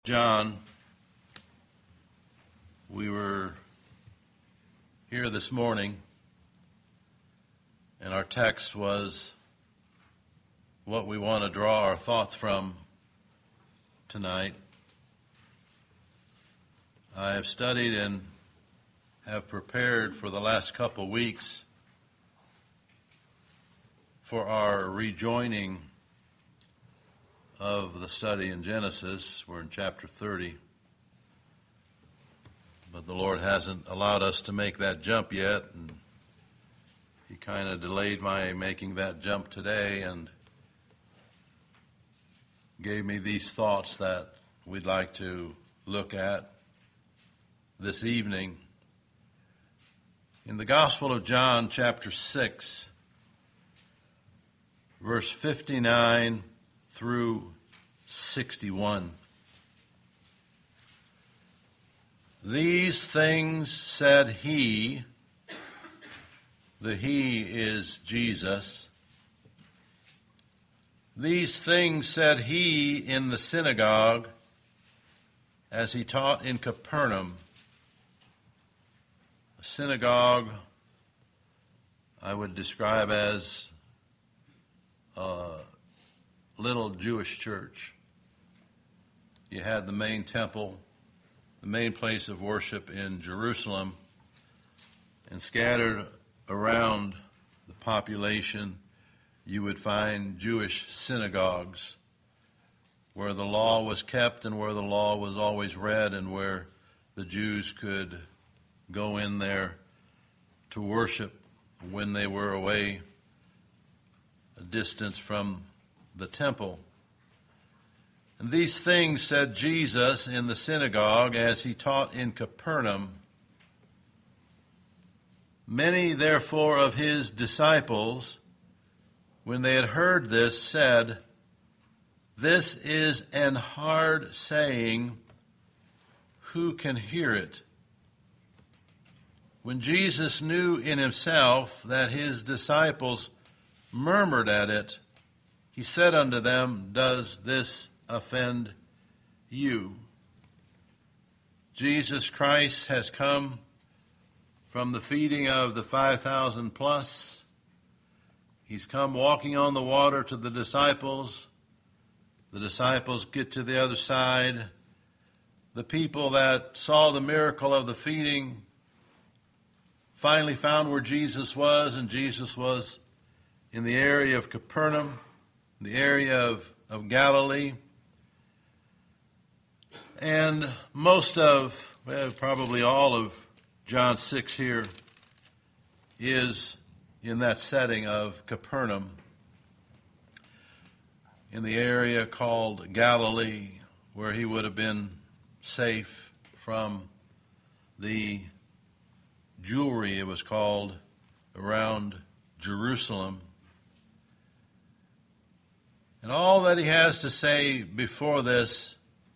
John, we were here this morning, and our text was what we want to draw our thoughts from tonight. I have studied and have prepared for the last couple weeks for our rejoining of the study in Genesis. We're in chapter 30. But the Lord hasn't allowed us to make that jump yet, and He kind of delayed my making that jump today and gave me these thoughts that we'd like to look at this evening. In the Gospel of John, chapter 6, verse 59 through 61. These things said he, the he is Jesus. These things said he in the synagogue as he taught in Capernaum. A synagogue I would describe as a little Jewish church. You had the main temple, the main place of worship in Jerusalem, and scattered around the population you would find Jewish synagogues where the law was kept and where the law was always read and where the Jews could go in there to worship when they were away a distance from the temple. And these things said Jesus in the synagogue as he taught in Capernaum. Many, therefore, of his disciples, when they had heard this, said, "This is an hard saying. Who can hear it?" When Jesus knew in himself that his disciples murmured at it, he said unto them, "Does this offend you?" Jesus Christ has come from the feeding of the 5,000 plus. He's come walking on the water to the disciples. The disciples get to the other side. The people that saw the miracle of the feeding finally found where Jesus was, and Jesus was in the area of Capernaum, the area of Galilee. And most of, probably all of John 6 here is in that setting of Capernaum, in the area called Galilee, where he would have been safe from the jewelry, it was called, around Jerusalem. And all that he has to say before this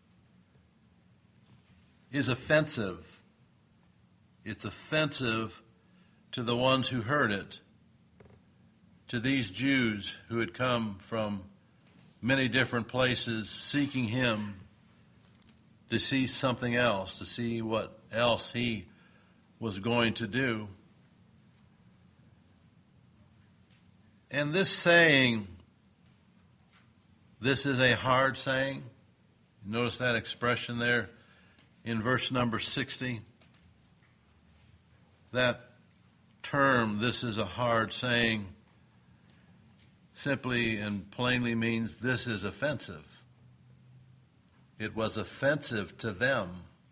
is offensive. It's offensive to the ones who heard it, to these Jews who had come from many different places seeking him to see something else, to see what else he was going to do. And this saying, this is a hard saying. Notice that expression there in verse number 60. That term, this is a hard saying, simply and plainly means this is offensive. It was offensive to them.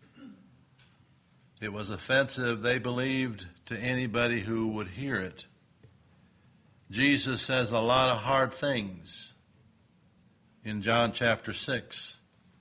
It was offensive, they believed, to anybody who would hear it. Jesus says a lot of hard things in John chapter 6.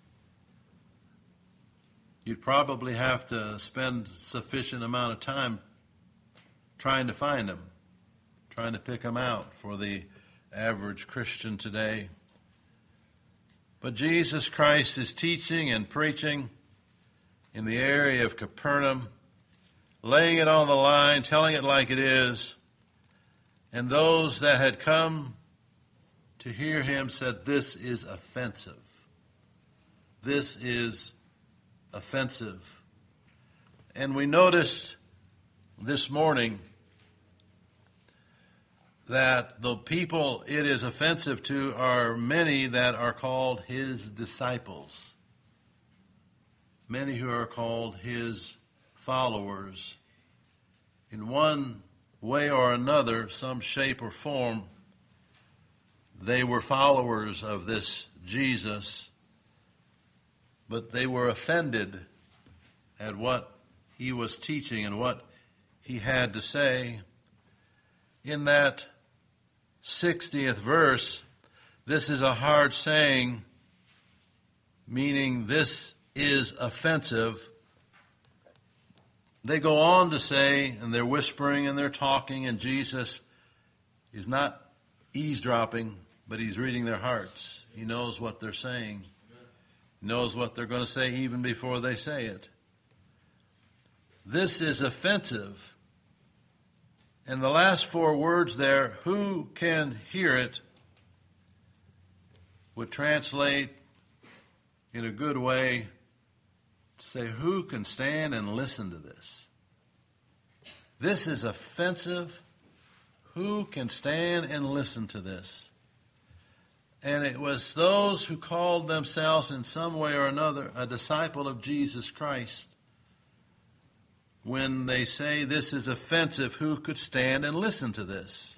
You'd probably have to spend sufficient amount of time trying to find them, trying to pick them out for the average Christian today. But Jesus Christ is teaching and preaching in the area of Capernaum, laying it on the line, telling it like it is. And those that had come to hear him said, "This is offensive." this is offensive. And we noticed this morning that the people it is offensive to are many that are called his disciples, many who are called his followers. In one way or another, some shape or form, they were followers of this Jesus, but they were offended at what he was teaching and what he had to say. In that 60th verse, this is a hard saying, meaning this is offensive. They go on to say, and they're whispering and they're talking, and Jesus is not eavesdropping, but he's reading their hearts. He knows what they're saying. He knows what they're going to say even before they say it. This is offensive. And the last four words there, who can hear it, would translate in a good way to say, who can stand and listen to this? This is offensive. Who can stand and listen to this? And it was those who called themselves in some way or another a disciple of Jesus Christ. When they say this is offensive, who could stand and listen to this?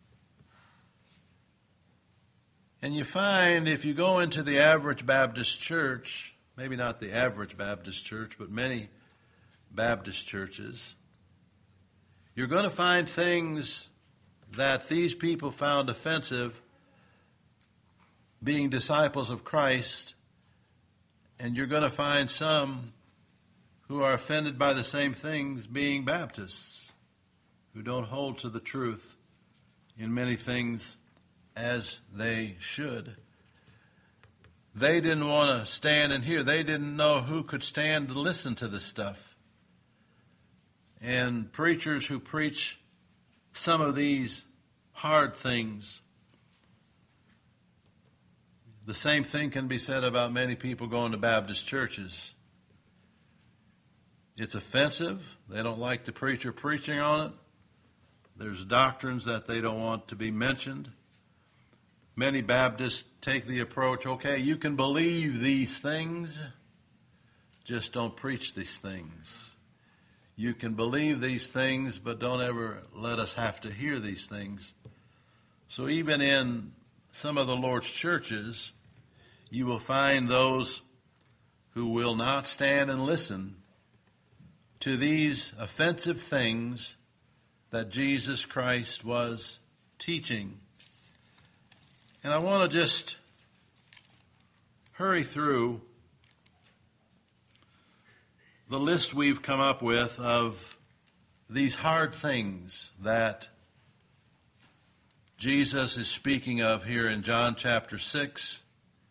And you find if you go into the average Baptist church, maybe not the average Baptist church, but many Baptist churches, you're going to find things that these people found offensive being disciples of Christ, and you're going to find some who are offended by the same things being Baptists, who don't hold to the truth in many things as they should. They didn't want to stand and hear. They didn't know who could stand to listen to this stuff. And preachers who preach some of these hard things, the same thing can be said about many people going to Baptist churches. It's offensive. They don't like the preacher preaching on it. There's doctrines that they don't want to be mentioned. Many Baptists take the approach, okay, you can believe these things, just don't preach these things. You can believe these things, but don't ever let us have to hear these things. So even in some of the Lord's churches, you will find those who will not stand and listen to these offensive things that Jesus Christ was teaching. And I want to just hurry through the list we've come up with of these hard things that Jesus is speaking of here in John chapter 6.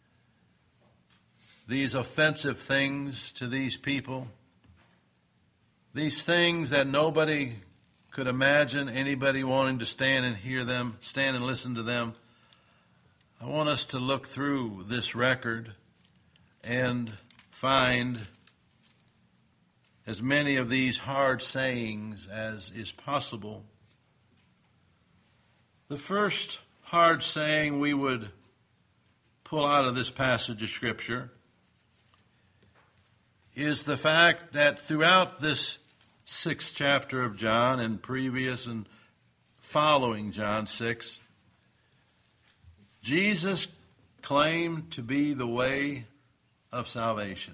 These offensive things to these people. These things that nobody could imagine anybody wanting to stand and hear them, stand and listen to them. I want us to look through this record and find as many of these hard sayings as is possible. The first hard saying we would pull out of this passage of Scripture is the fact that throughout this 6th chapter of John and previous and following John 6, Jesus claimed to be the way of salvation.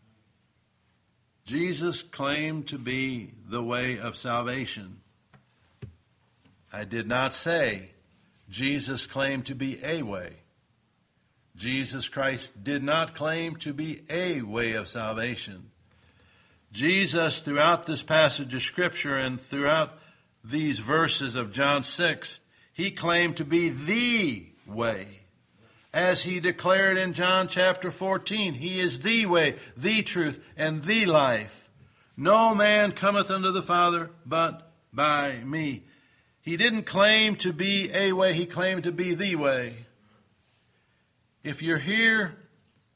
Jesus claimed to be the way of salvation. I did not say Jesus claimed to be a way. Jesus Christ did not claim to be a way of salvation. Jesus, throughout this passage of Scripture and throughout these verses of John 6, he claimed to be the way. As he declared in John chapter 14, he is the way, the truth, and the life. No man cometh unto the Father but by me. He didn't claim to be a way, he claimed to be the way. If you're here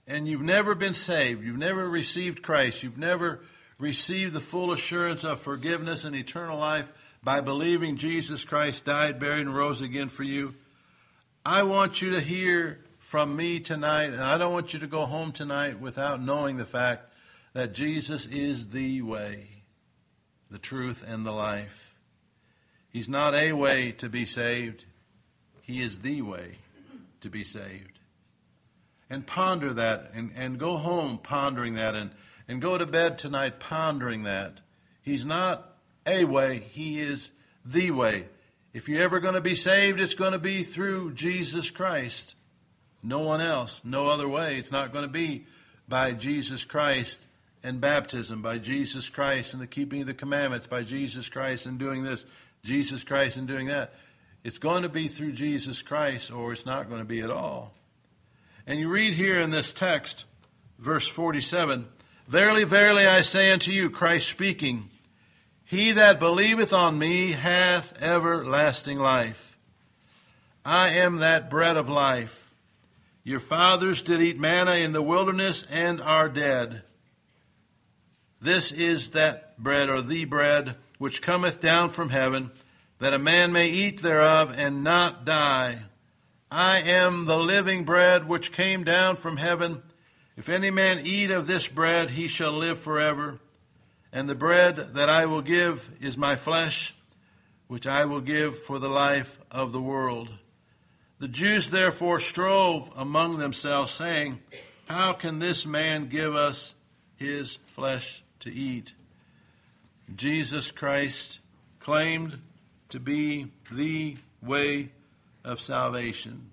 and you've never been saved, you've never received Christ, you've never received the full assurance of forgiveness and eternal life by believing Jesus Christ died, buried, and rose again for you, I want you to hear from me tonight, and I don't want you to go home tonight without knowing the fact that Jesus is the way, the truth, and the life. He's not a way to be saved. He is the way to be saved. And ponder that, and go home pondering that, and go to bed tonight pondering that. He's not a way, he is the way. If you're ever going to be saved, it's going to be through Jesus Christ. No one else, no other way. It's not going to be by Jesus Christ and baptism, by Jesus Christ and the keeping of the commandments, by Jesus Christ and doing this, Jesus Christ and doing that. It's going to be through Jesus Christ, or it's not going to be at all. And you read here in this text, verse 47, Verily, verily, I say unto you, Christ speaking, He that believeth on me hath everlasting life. I am that bread of life. Your fathers did eat manna in the wilderness and are dead. This is that bread, or the bread, which cometh down from heaven, that a man may eat thereof and not die. I am the living bread which came down from heaven. If any man eat of this bread, he shall live forever. And the bread that I will give is my flesh, which I will give for the life of the world. The Jews therefore strove among themselves, saying, How can this man give us his flesh to eat? Jesus Christ claimed to be the way of salvation.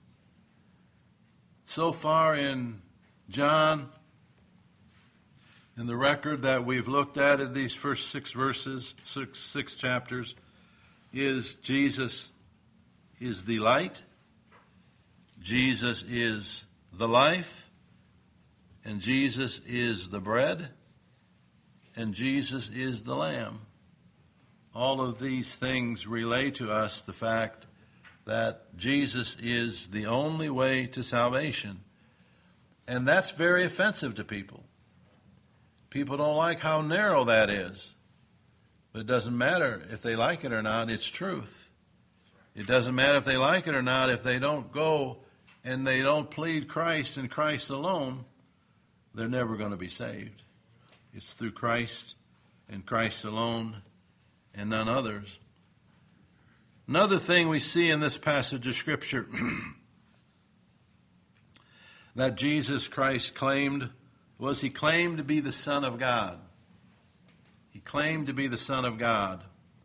So far in John, in the record that we've looked at in these first 6 verses, six chapters, is Jesus is the light, Jesus is the life, and Jesus is the bread, and Jesus is the Lamb. All of these things relay to us the fact that Jesus is the only way to salvation. And that's very offensive to people. People don't like how narrow that is. But it doesn't matter if they like it or not, it's truth. It doesn't matter if they like it or not, if they don't go and they don't plead Christ and Christ alone, they're never going to be saved. It's through Christ and Christ alone and none others. Another thing we see in this passage of Scripture that Jesus Christ claimed was he claimed to be the Son of God. He claimed to be the Son of God.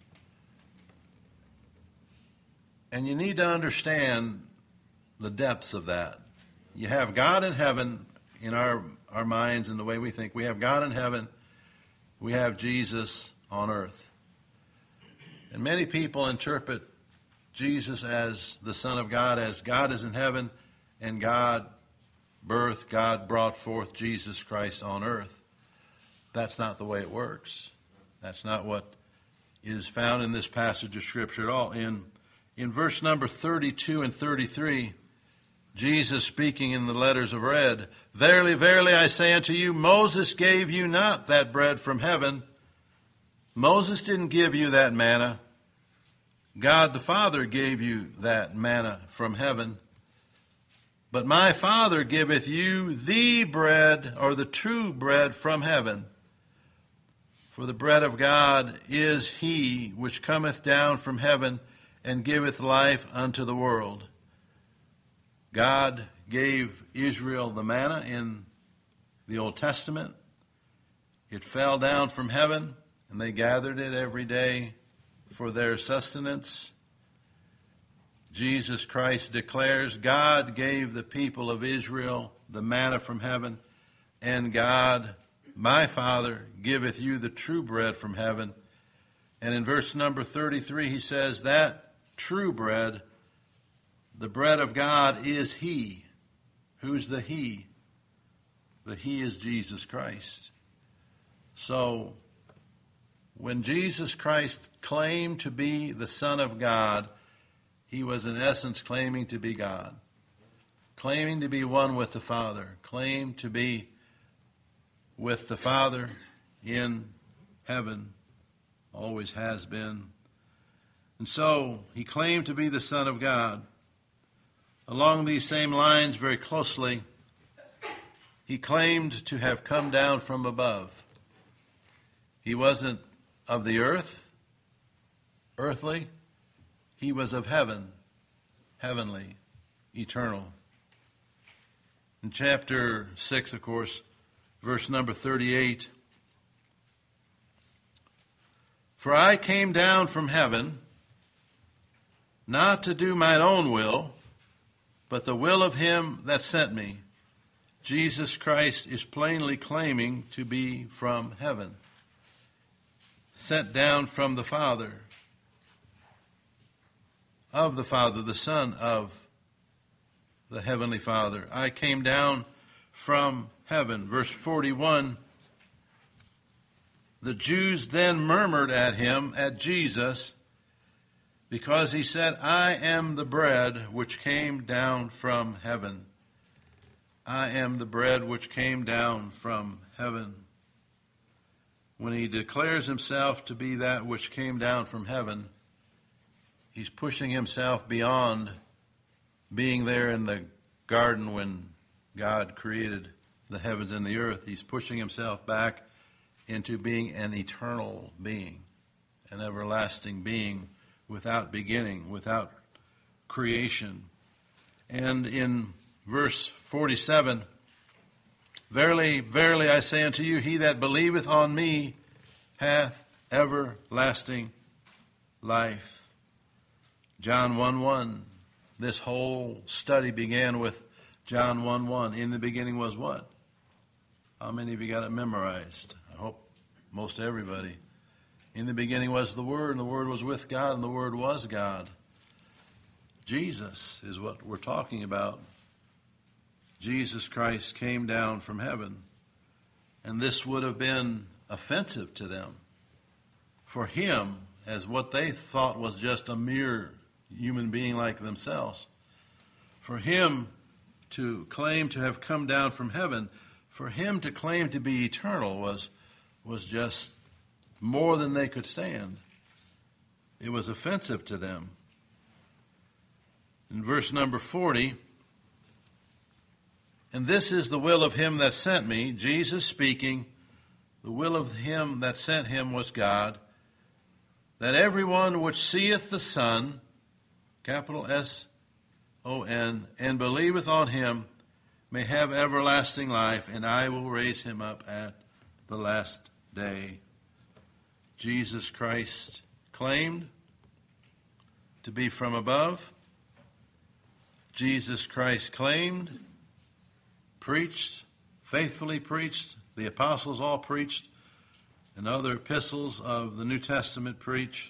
And you need to understand the depths of that. You have God in heaven in our minds and the way we think. We have God in heaven. We have Jesus on earth. And many people interpret Jesus as the Son of God, as God is in heaven and God brought forth Jesus Christ on earth. That's not the way it works. That's not what is found in this passage of Scripture at all. In verse number 32 and 33, Jesus speaking in the letters of red, Verily, verily, I say unto you, Moses gave you not that bread from heaven. Moses didn't give you that manna. God the Father gave you that manna from heaven. But my Father giveth you the bread, or the true bread from heaven. For the bread of God is he which cometh down from heaven and giveth life unto the world. God gave Israel the manna in the Old Testament. It fell down from heaven, and they gathered it every day for their sustenance. Jesus Christ declares, God gave the people of Israel the manna from heaven, and God, my Father, giveth you the true bread from heaven. And in verse number 33, he says, that true bread, the bread of God, is he. Who's the he? The he is Jesus Christ. So, when Jesus Christ claimed to be the Son of God, he was in essence claiming to be God. claiming to be one with the Father, claimed to be with the Father in heaven, always has been. And so he claimed to be the Son of God. Along these same lines, very closely, he claimed to have come down from above. He wasn't of the earth, earthly. He was of heaven, heavenly, eternal. In chapter 6, of course, verse number 38, "For I came down from heaven, not to do mine own will, but the will of him that sent me." Jesus Christ is plainly claiming to be from heaven, sent down from the Father, of the Father, the Son of the Heavenly Father. I came down from heaven. Verse 41, "The Jews then murmured at him," at Jesus, "because he said, I am the bread which came down from heaven." I am the bread which came down from heaven. When he declares himself to be that which came down from heaven, he's pushing himself beyond being there in the garden when God created the heavens and the earth. He's pushing himself back into being an eternal being, an everlasting being without beginning, without creation. And in verse 47, "Verily, verily, I say unto you, he that believeth on me hath everlasting life." John 1:1. This whole study began with John 1:1. In the beginning was what? How many of you got it memorized? I hope most everybody. In the beginning was the Word, and the Word was with God, and the Word was God. Jesus is what we're talking about. Jesus Christ came down from heaven. And this would have been offensive to them. For him, as what they thought was just a mere human being like themselves, for him to claim to have come down from heaven, for him to claim to be eternal was just more than they could stand. It was offensive to them. In verse number 40, "And this is the will of him that sent me," Jesus speaking, the will of him that sent him was God, "that everyone which seeth the Son," capital S-O-N, "and believeth on him may have everlasting life, and I will raise him up at the last day." Jesus Christ claimed to be from above. Jesus Christ claimed, preached, faithfully preached, the apostles all preached, and other epistles of the New Testament preach.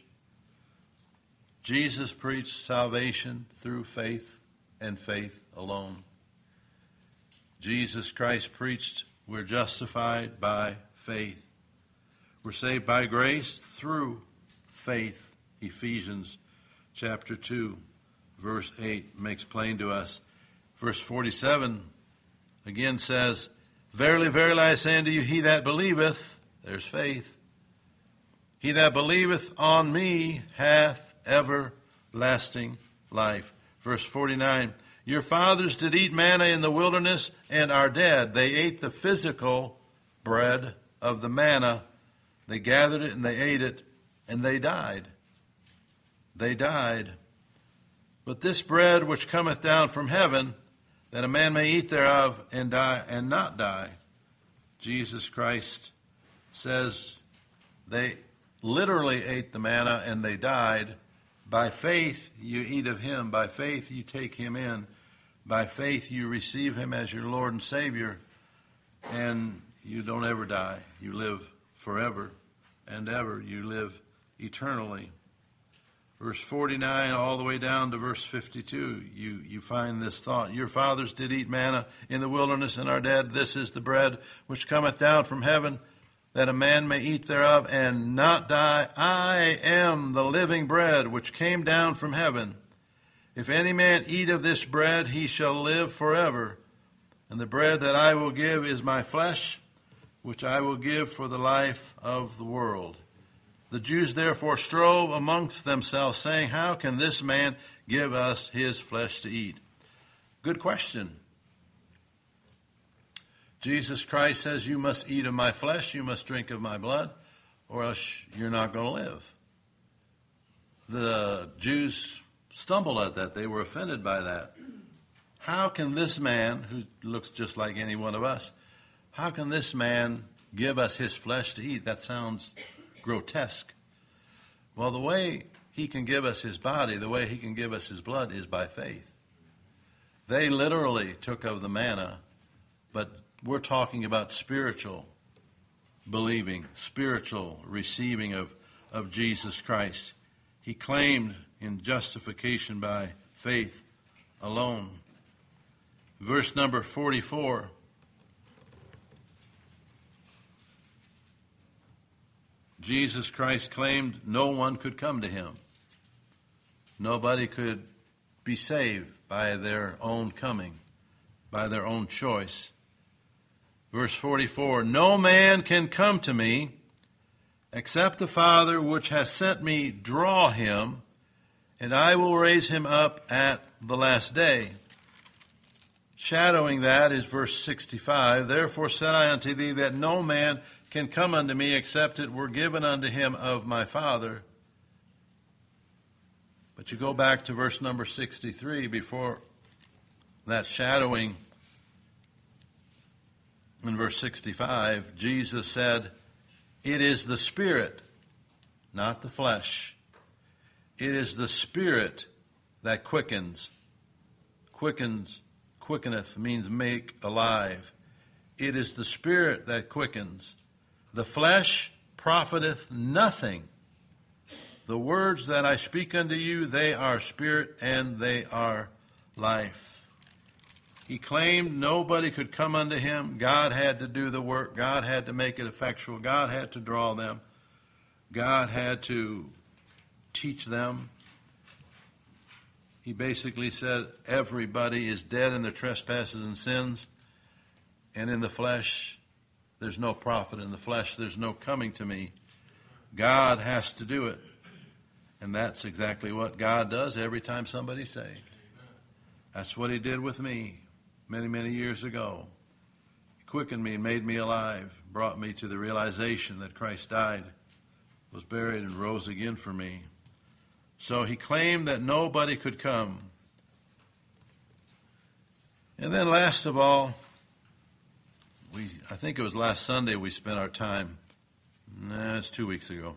Jesus preached salvation through faith and faith alone. Jesus Christ preached we're justified by faith. We're saved by grace through faith. Ephesians chapter 2, verse 8 makes plain to us. Verse 47 again says, "Verily, verily, I say unto you, he that believeth," there's faith, "he that believeth on me hath everlasting life." Verse 49, "Your fathers did eat manna in the wilderness and are dead." They ate the physical bread of the manna. They gathered it and they ate it, and they died. They died. "But this bread which cometh down from heaven, that a man may eat thereof and die and not die." Jesus Christ says they literally ate the manna and they died. By faith you eat of him. By faith you take him in. By faith you receive him as your Lord and Savior. And you don't ever die. You live forever and ever. You live eternally. Verse 49 all the way down to verse 52, you find this thought. "Your fathers did eat manna in the wilderness and are dead. This is the bread which cometh down from heaven, that a man may eat thereof and not die. I am the living bread which came down from heaven. If any man eat of this bread, he shall live forever. And the bread that I will give is my flesh, which I will give for the life of the world. The Jews therefore strove amongst themselves, saying, how can this man give us his flesh to eat? Good question. Jesus Christ says, you must eat of my flesh, you must drink of my blood, or else you're not going to live. The Jews stumbled at that. They were offended by that. How can this man, who looks just like any one of us, how can this man give us his flesh to eat? That sounds grotesque. Well, the way he can give us his body, the way he can give us his blood is by faith. They literally took of the manna, but we're talking about spiritual believing, spiritual receiving of Jesus Christ. He claimed in justification by faith alone. Verse number 44. Jesus Christ claimed no one could come to him. Nobody could be saved by their own coming, by their own choice. Verse 44, no man can come to me except the Father which has sent me draw him, and I will raise him up at the last day. Shadowing that is verse 65, therefore said I unto thee that no man can come unto me except it were given unto him of my Father. But you go back to verse number 63 before that shadowing. In verse 65, Jesus said, it is the Spirit, not the flesh. It is the Spirit that quickens. Quickeneth means make alive. It is the Spirit that quickens. The flesh profiteth nothing. The words that I speak unto you, they are spirit and they are life. He claimed nobody could come unto him. God had to do the work. God had to make it effectual. God had to draw them. God had to teach them. He basically said everybody is dead in their trespasses and sins, and in the flesh there's no profit. In the flesh there's no coming to me. God has to do it. And that's exactly what God does every time somebody's saved. That's what he did with me many, many years ago. He quickened me and made me alive, brought me to the realization that Christ died, was buried, and rose again for me. So he claimed that nobody could come. And then last of all, I think it was last Sunday we spent our time. It's 2 weeks ago.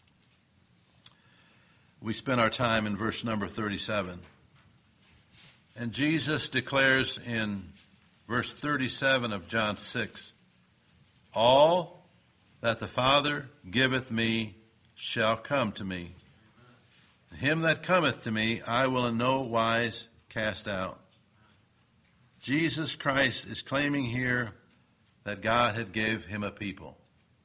We spent our time in verse number 37. And Jesus declares in verse 37 of John 6, all that the Father giveth me shall come to me. Him that cometh to me I will in no wise cast out. Jesus Christ is claiming here that God had gave him a people.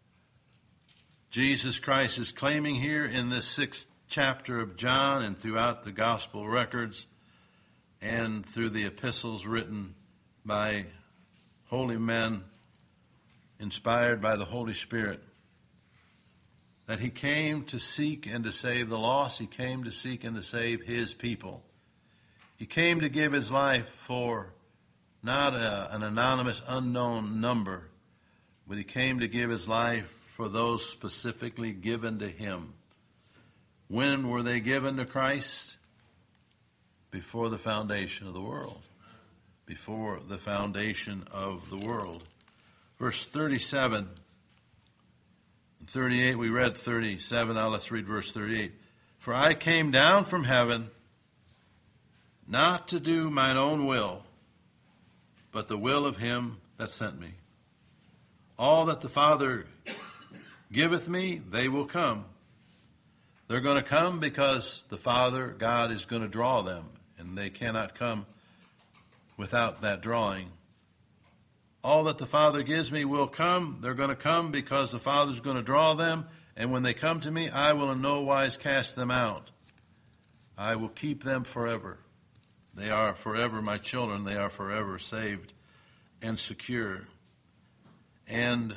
Jesus Christ is claiming here in this 6th chapter of John and throughout the gospel records and through the epistles written by holy men inspired by the Holy Spirit, that he came to seek and to save the lost. He came to seek and to save his people. He came to give his life for not an anonymous, unknown number, but he came to give his life for those specifically given to him. When were they given to Christ? Before the foundation of the world. Before the foundation of the world. Verse 37 and 38, we read 37, now let's read verse 38. For I came down from heaven not to do mine own will, but the will of him that sent me. All that the Father giveth me, they will come. They're going to come because the Father, God, is going to draw them, and they cannot come without that drawing. All that the Father gives me will come. They're going to come because the Father's going to draw them, and when they come to me, I will in no wise cast them out. I will keep them forever. They are forever my children. They are forever saved and secure. And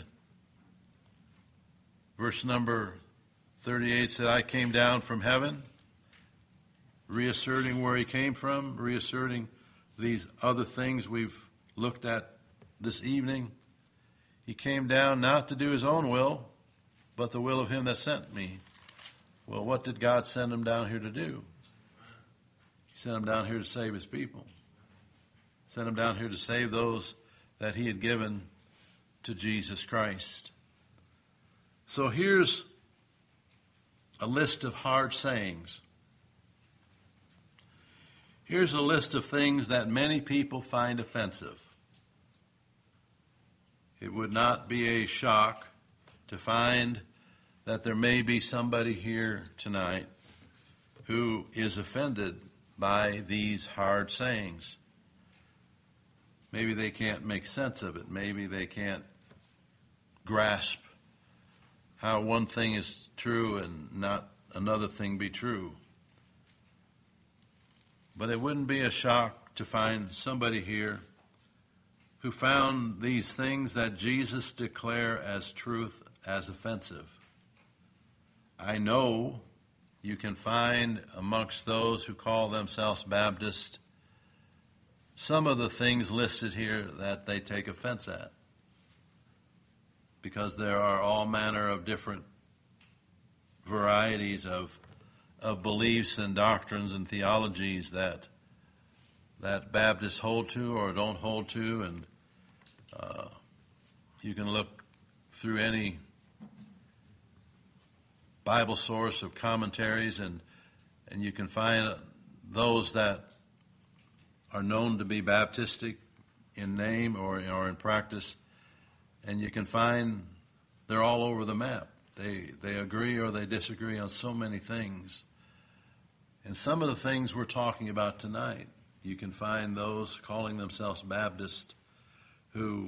verse number 38 said, I came down from heaven, reasserting where he came from, reasserting these other things we've looked at this evening. He came down not to do his own will, but the will of him that sent me. Well, what did God send him down here to do? He sent him down here to save his people. Sent him down here to save those that he had given to Jesus Christ. So here's a list of hard sayings. Here's a list of things that many people find offensive. It would not be a shock to find that there may be somebody here tonight who is offended by these hard sayings. Maybe they can't make sense of it. Maybe they can't grasp how one thing is true and not another thing be true. But it wouldn't be a shock to find somebody here who found these things that Jesus declared as truth as offensive. I know you can find amongst those who call themselves Baptist some of the things listed here that they take offense at, because there are all manner of different varieties of beliefs and doctrines and theologies that Baptists hold to or don't hold to, and you can look through any Bible source of commentaries, and you can find those that are known to be Baptistic in name or in practice, and you can find they're all over the map. They agree or they disagree on so many things. And some of the things we're talking about tonight, you can find those calling themselves Baptist who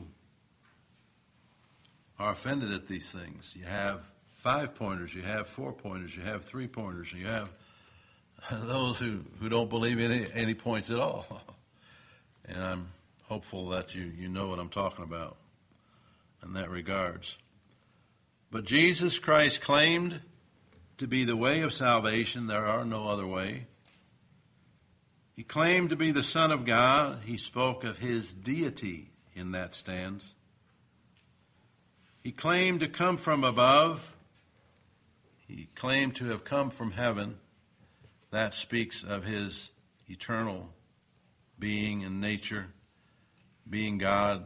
are offended at these things. You have 5-pointers, you have 4-pointers, you have 3-pointers, you have those who don't believe in any points at all. And I'm hopeful that you know what I'm talking about in that regards. But Jesus Christ claimed to be the way of salvation. There are no other way. He claimed to be the Son of God. He spoke of his deity in that stanza. He claimed to come from above. He claimed to have come from heaven. That speaks of his eternal being and nature, being God.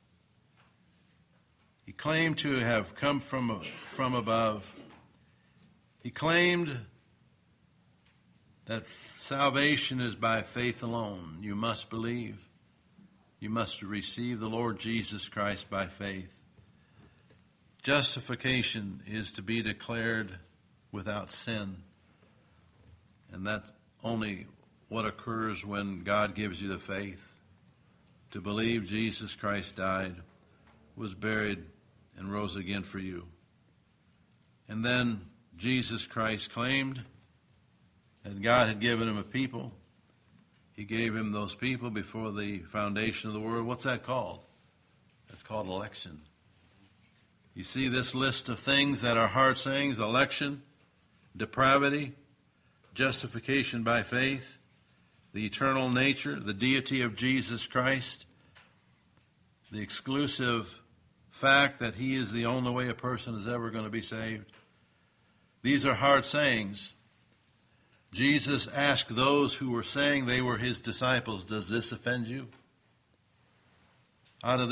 He claimed to have come from above. He claimed that salvation is by faith alone. You must believe. You must receive the Lord Jesus Christ by faith. Justification is to be declared without sin. And that's only what occurs when God gives you the faith to believe Jesus Christ died, was buried, and rose again for you. And then Jesus Christ claimed that God had given him a people. He gave him those people before the foundation of the world. What's that called? That's called election. You see this list of things that are hard sayings: election, depravity, justification by faith, the eternal nature, the deity of Jesus Christ, the exclusive fact that he is the only way a person is ever going to be saved. These are hard sayings. Jesus asked those who were saying they were his disciples, does this offend you? Out of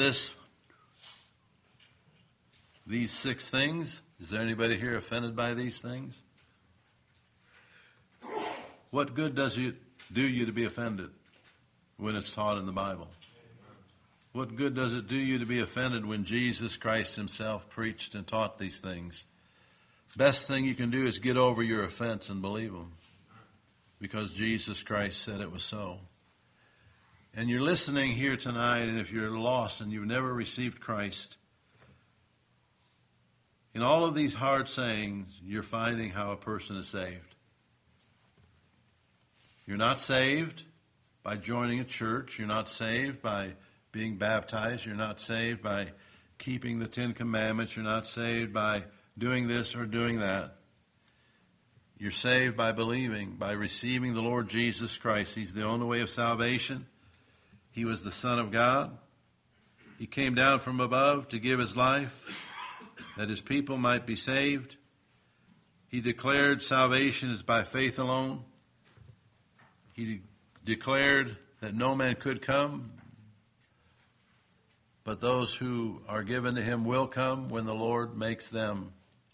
these 6 things, is there anybody here offended by these things? What good does it do you to be offended when it's taught in the Bible? What good does it do you to be offended when Jesus Christ himself preached and taught these things? Best thing you can do is get over your offense and believe him, because Jesus Christ said it was so. And you're listening here tonight, and if you're lost and you've never received Christ, in all of these hard sayings, you're finding how a person is saved. You're not saved by joining a church. You're not saved by being baptized. You're not saved by keeping the Ten Commandments. You're not saved by doing this or doing that. You're saved by believing, by receiving the Lord Jesus Christ. He's the only way of salvation. He was the Son of God. He came down from above to give his life that his people might be saved. He declared salvation is by faith alone. He declared that no man could come, but those who are given to him will come when the Lord makes them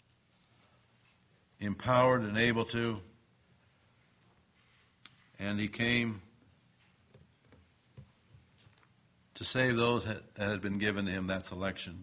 empowered and able to. And he came to save those that had been given to him. That's election.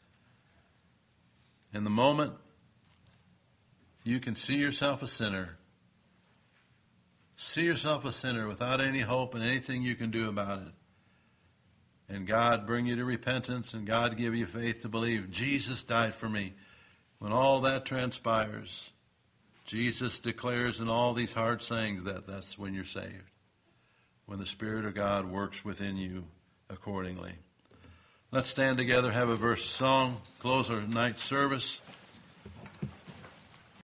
In the moment you can see yourself a sinner, see yourself a sinner without any hope and anything you can do about it, and God bring you to repentance, and God give you faith to believe Jesus died for me. When all that transpires, Jesus declares in all these hard sayings that that's when you're saved, when the Spirit of God works within you accordingly. Let's stand together, have a verse of song, close our night service.